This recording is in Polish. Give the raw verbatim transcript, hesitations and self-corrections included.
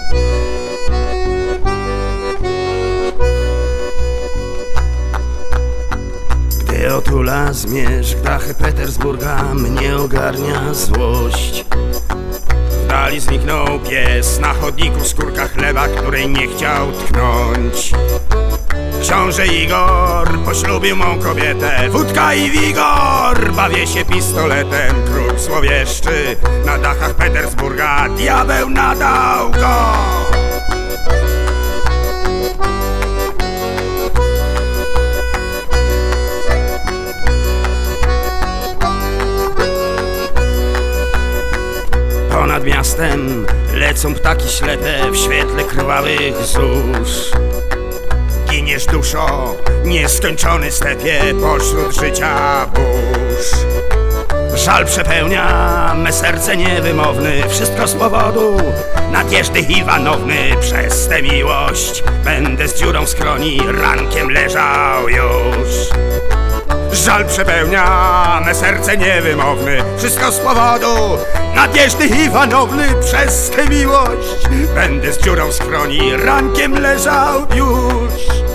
Gdy otula zmierzch dachy Petersburga, mnie ogarnia złość. W dali zniknął pies, na chodniku skórka chleba, której nie chciał tknąć. Książę Igor poślubił mą kobietę, wódka i wigor, bawię się pistoletem. Król złowieszczy, na dachach Petersburga diabeł nadał go. Ponad miastem lecą ptaki ślepe w świetle krwawych zórz. Giniesz duszo, nieskończony stepie pośród życia burz. Żal przepełnia me serce niewymowny, wszystko z powodu Nadjeżdy Iwanowny. Przez tę miłość będę z dziurą w skroni rankiem leżał już. Żal przepełnia me serce niewymowny, wszystko z powodu Nadjeżdy Iwanowny. Przez tę miłość będę z dziurą w skroni rankiem leżał już.